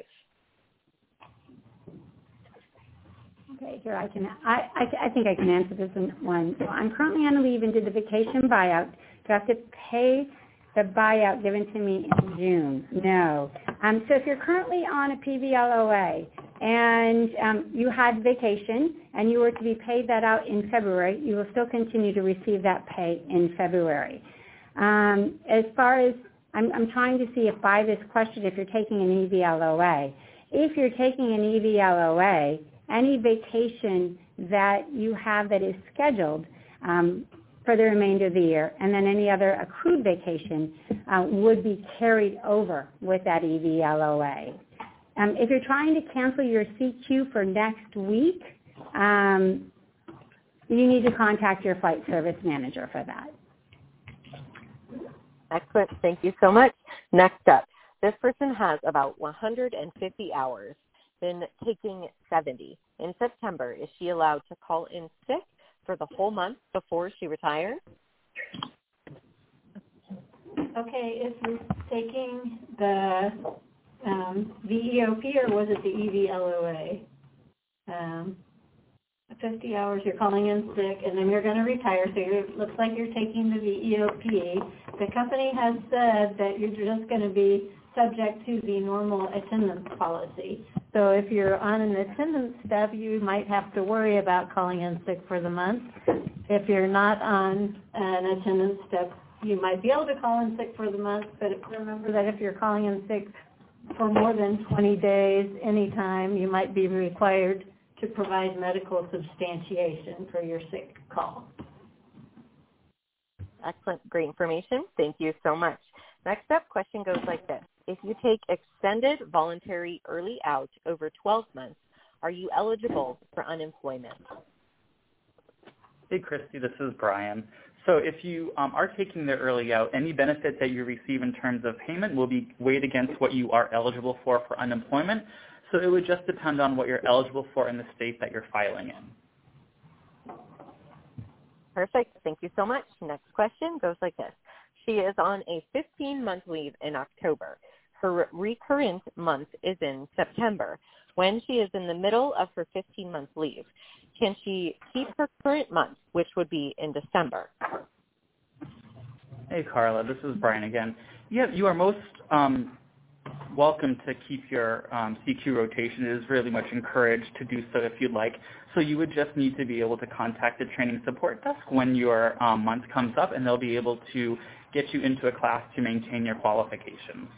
Okay, here I can. I, I, I think I can answer this in one. So I'm currently on leave and did the vacation buyout. Do I have to pay the buyout given to me in June? No. Um, so if you're currently on a P V L O A and um, you had vacation and you were to be paid that out in February, you will still continue to receive that pay in February. Um, as far as I'm, I'm trying to see if by this question, if you're taking an E V L O A, if you're taking an E V L O A, any vacation that you have that is scheduled um, for the remainder of the year, and then any other accrued vacation uh, would be carried over with that E V L O A. Um, if you're trying to cancel your C Q for next week, um, You need to contact your flight service manager for that. Excellent. Thank you so much. Next up, this person has about one hundred fifty hours, been taking seventy. In September, is she allowed to call in sick for the whole month before she retires? Okay, if you're taking the um, V E O P or was it the E V L O A? Um, fifty hours, you're calling in sick, and then you're going to retire, so it looks like you're taking the V E O P. The company has said that you're just going to be subject to the normal attendance policy. So if you're on an attendance step, you might have to worry about calling in sick for the month. If you're not on an attendance step, you might be able to call in sick for the month, but remember that if you're calling in sick for more than twenty days, anytime, you might be required to provide medical substantiation for your sick call. Excellent. Great information. Thank you so much. Next up, question goes like this. If you take extended voluntary early out over twelve months, are you eligible for unemployment? Hey, Christy, this is Brian. So if you um, are taking the early out, any benefit that you receive in terms of payment will be weighed against what you are eligible for for unemployment. So it would just depend on what you're eligible for in the state that you're filing in. Perfect. Thank you so much. Next question goes like this. She is on a fifteen-month leave in October. Her recurrent month is in September. When she is in the middle of her fifteen-month leave, can she keep her current month, which would be in December? Hey, Carla, this is Brian again. Yeah, you are most um, welcome to keep your um, C Q rotation. It is really much encouraged to do so if you'd like. So you would just need to be able to contact the training support desk when your um, month comes up, and they'll be able to get you into a class to maintain your qualifications.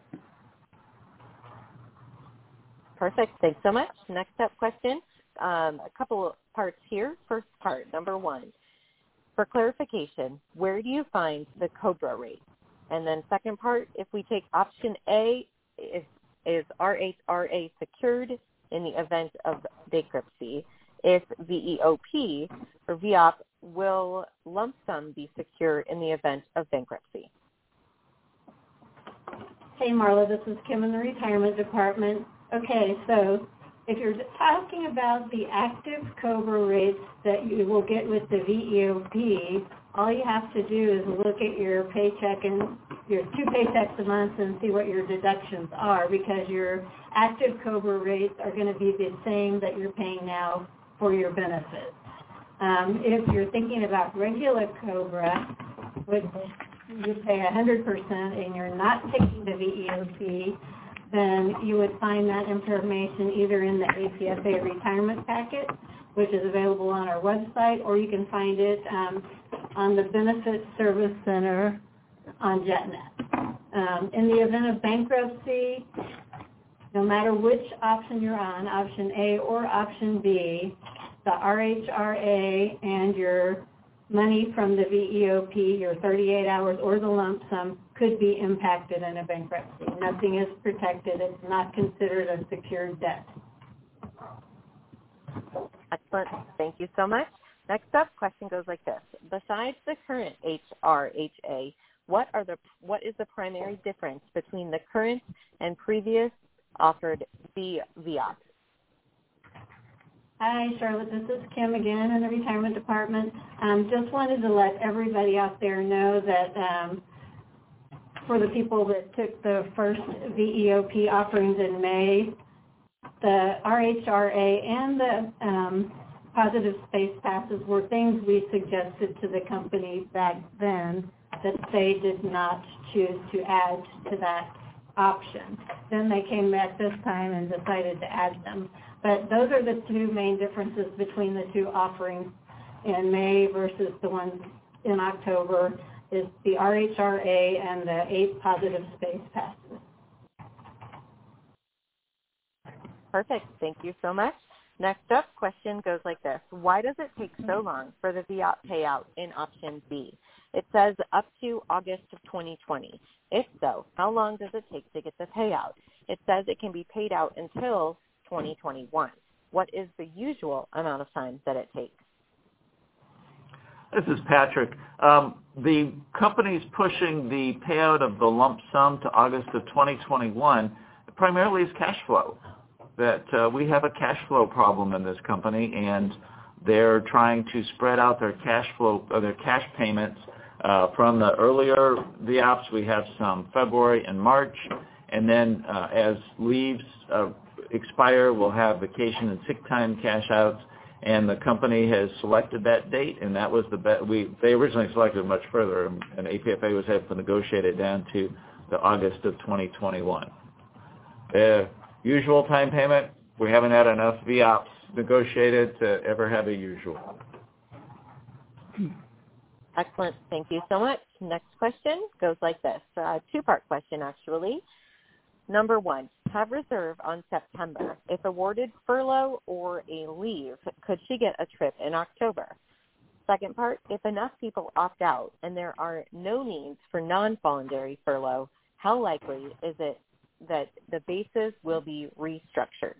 Perfect. Thanks so much. Next up question. Um, a couple of parts here. First part, number one. For clarification, where do you find the COBRA rate? And then second part, if we take option A, is, is R H R A secured in the event of bankruptcy? If V E O P or V O P will lump sum be secure in the event of bankruptcy? Hey, Marla, this is Kim in the retirement department. Okay, so if you're talking about the active COBRA rates that you will get with the V E O P, all you have to do is look at your paycheck and your two paychecks a month and see what your deductions are, because your active COBRA rates are going to be the same that you're paying now for your benefits. Um, if you're thinking about regular COBRA, which you pay one hundred percent and you're not taking the V E O P, then you would find that information either in the A P F A retirement packet, which is available on our website, or you can find it um, on the Benefits Service Center on JetNet. Um, in the event of bankruptcy, no matter which option you're on, option A or option B, the R H R A and your money from the V E O P, your thirty-eight hours or the lump sum, could be impacted in a bankruptcy. Nothing is protected. It's not considered a secured debt. Excellent. Thank you so much. Next up, question goes like this. Besides the current H R H A, what are the what is the primary difference between the current and previous offered V O P? Hi, Charlotte. This is Kim again in the retirement department. Um, just wanted to let everybody out there know that um, for the people that took the first V E O P offerings in May, the R H R A and the um, positive space passes were things we suggested to the company back then that they did not choose to add to that option. Then they came back this time and decided to add them. But those are the two main differences between the two offerings in May versus the ones in October, is the R H R A and the eight positive space passes. Perfect. Thank you so much. Next up, question goes like this. Why does it take so long for the V O P payout in option B? It says up to August of twenty twenty. If so, how long does it take to get the payout? It says it can be paid out until twenty twenty-one. What is the usual amount of time that it takes? This is Patrick. Um, the company's pushing the payout of the lump sum to August of twenty twenty-one primarily is cash flow. That uh, we have a cash flow problem in this company, and they're trying to spread out their cash flow, or their cash payments uh, from the earlier V ops. We have some February and March, and then uh, as leaves uh, expire, we'll have vacation and sick time cash outs. And the company has selected that date, and that was the best. We they originally selected much further, and A P F A was able to negotiate it down to the August of twenty twenty-one. The usual time payment, we haven't had enough V ops negotiated to ever have a usual. Excellent. Thank you so much. Next question goes like this. Uh, two-part question, actually. Number one, have reserve on September. If awarded furlough or a leave, could she get a trip in October? Second part, if enough people opt out and there are no needs for non-voluntary furlough, how likely is it that the bases will be restructured?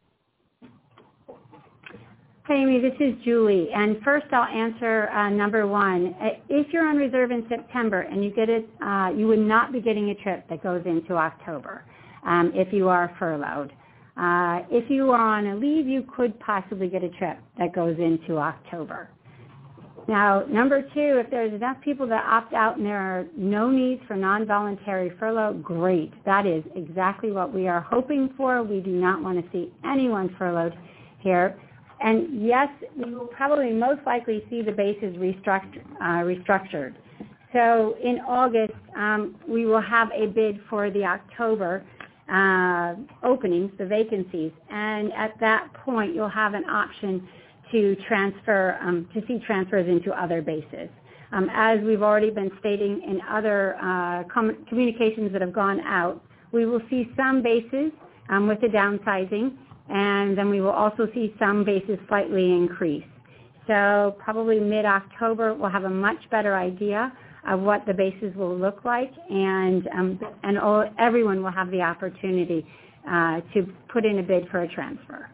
Hi, Amy, this is Julie. And first I'll answer uh, number one. If you're on reserve in September and you get it, uh, you would not be getting a trip that goes into October um, if you are furloughed. Uh, if you are on a leave, you could possibly get a trip that goes into October. Now, number two, if there's enough people that opt out and there are no needs for non-voluntary furlough, great. That is exactly what we are hoping for. We do not want to see anyone furloughed here. And yes, we will probably most likely see the bases restructured. Uh, restructured. So in August, um, we will have a bid for the October uh, openings, the vacancies, and at that point, you'll have an option to transfer, um, to see transfers into other bases. Um, as we've already been stating in other uh, com- communications that have gone out, we will see some bases um, with the downsizing, and then we will also see some bases slightly increase. So probably mid-October, we'll have a much better idea of what the bases will look like, and um, and all, everyone will have the opportunity uh, to put in a bid for a transfer.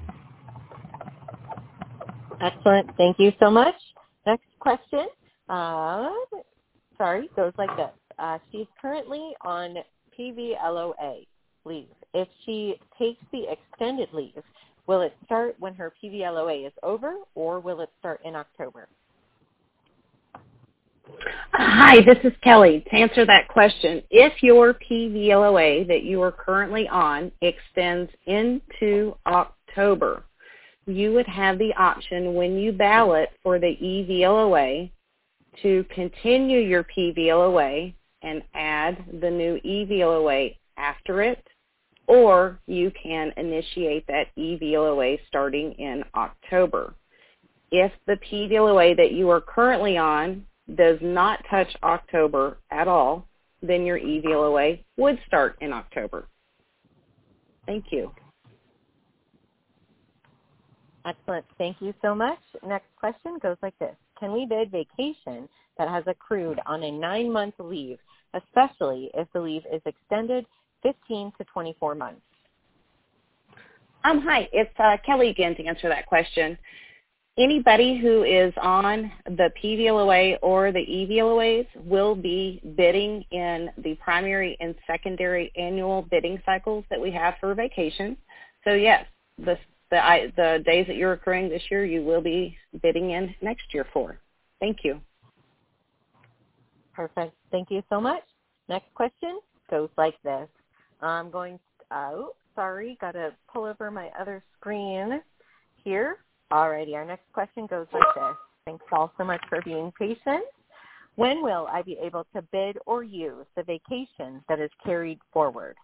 Excellent. Thank you so much. Next question, uh, sorry, goes like this. Uh, she's currently on P V L O A leave. If she takes the extended leave, will it start when her P V L O A is over, or will it start in October? Hi, this is Kelly. To answer that question, if your P V L O A that you are currently on extends into October, you would have the option when you ballot for the E V L O A to continue your P V L O A and add the new E V L O A after it, or you can initiate that E V L O A starting in October. If the P V L O A that you are currently on does not touch October at all, then your E V L O A would start in October. Thank you. Excellent. Thank you so much. Next question goes like this. Can we bid vacation that has accrued on a nine-month leave, especially if the leave is extended fifteen to twenty-four months? Um, hi, it's uh, Kelly again to answer that question. Anybody who is on the P V L O A or the E V L O As will be bidding in the primary and secondary annual bidding cycles that we have for vacation. So yes, the the, I, the days that you're accruing this year, you will be bidding in next year for. Thank you. Perfect. Thank you so much. Next question goes like this. I'm going, oh, sorry, got to pull over my other screen here. Alrighty, our next question goes like this. Thanks all so much for being patient. When will I be able to bid or use the vacation that is carried forward?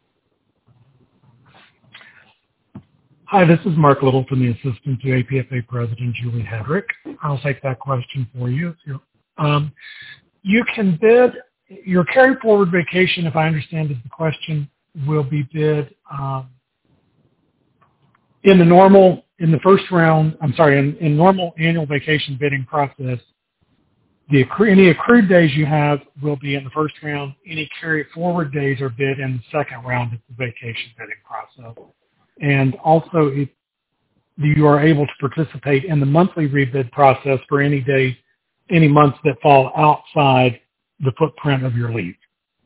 Hi, this is Mark Littleton, the assistant to A P F A President Julie Hedrick. I'll take that question for you. Um, you can bid, your carry forward vacation, if I understand is the question, will be bid um, in the normal, in the first round, I'm sorry, in, in normal annual vacation bidding process. The accru- any accrued days you have will be in the first round. Any carry forward days are bid in the second round of the vacation bidding process. And also, if you are able to participate in the monthly rebid process for any day any months that fall outside the footprint of your leave.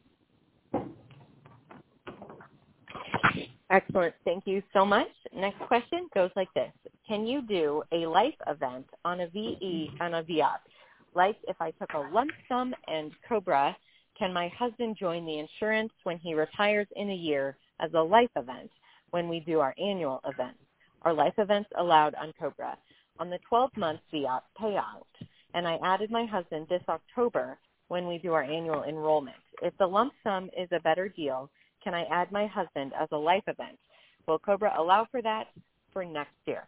Excellent. Thank you so much. Next question goes like this. Can you do a life event on a V E on a V O P? Like if I took a lump sum and COBRA, can my husband join the insurance when he retires in a year as a life event when we do our annual event? Are life events allowed on COBRA? On the twelve-month V O P payout, and I added my husband this October when we do our annual enrollment. If the lump sum is a better deal, can I add my husband as a life event? Will COBRA allow for that for next year?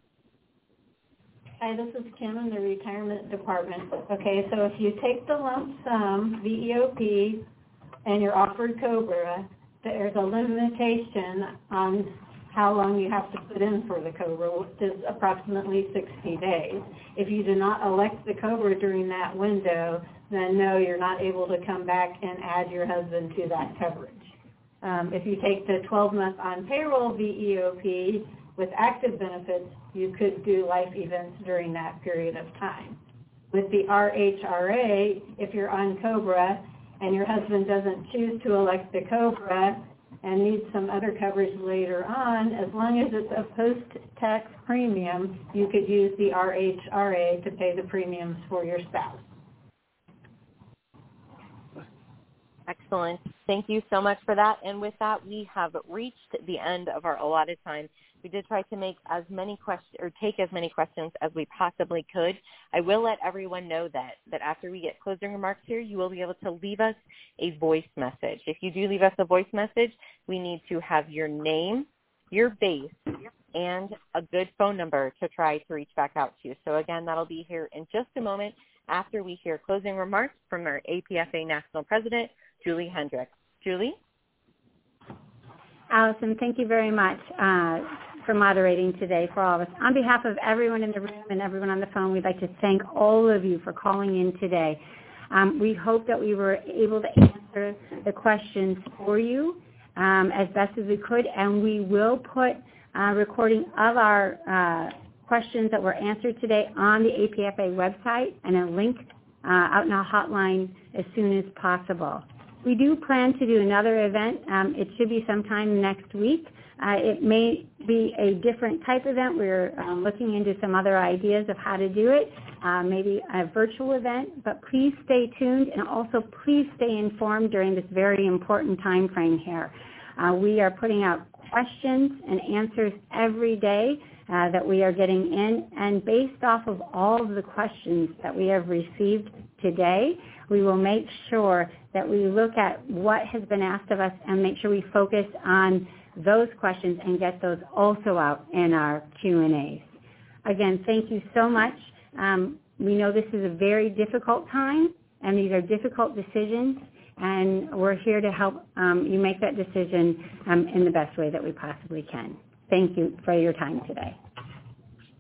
Hi, this is Kim in the retirement department. Okay, so if you take the lump sum, V E O P, and you're offered COBRA, there's a limitation on how long you have to put in for the COBRA, which is approximately sixty days. If you do not elect the COBRA during that window, then no, you're not able to come back and add your husband to that coverage. Um, if you take the twelve-month on payroll V E O P with active benefits, you could do life events during that period of time. With the R H R A, if you're on COBRA and your husband doesn't choose to elect the COBRA and needs some other coverage later on, as long as it's a post-tax premium, you could use the R H R A to pay the premiums for your spouse. Excellent. Thank you so much for that. And with that, we have reached the end of our allotted time. We did try to make as many questions or take as many questions as we possibly could. I will let everyone know that, that after we get closing remarks here, you will be able to leave us a voice message. If you do leave us a voice message, we need to have your name, your base, and a good phone number to try to reach back out to you. So again, that'll be here in just a moment after we hear closing remarks from our A P F A National President, Julie Hendricks. Julie? Allison, thank you very much uh, for moderating today for all of us. On behalf of everyone in the room and everyone on the phone, we'd like to thank all of you for calling in today. Um, we hope that we were able to answer the questions for you um, as best as we could, and we will put a recording of our uh, questions that were answered today on the A P F A website and a link uh, out in our hotline as soon as possible. We do plan to do another event. Um, it should be sometime next week. Uh, it may be a different type event. We're um, looking into some other ideas of how to do it, uh, maybe a virtual event. But please stay tuned, and also please stay informed during this very important time frame here. Uh, we are putting out questions and answers every day uh, that we are getting in, and based off of all of the questions that we have received today, we will make sure that we look at what has been asked of us and make sure we focus on those questions and get those also out in our Q and A's. Again, thank you so much. Um, we know this is a very difficult time, and these are difficult decisions, and we're here to help um, you make that decision um, in the best way that we possibly can. Thank you for your time today.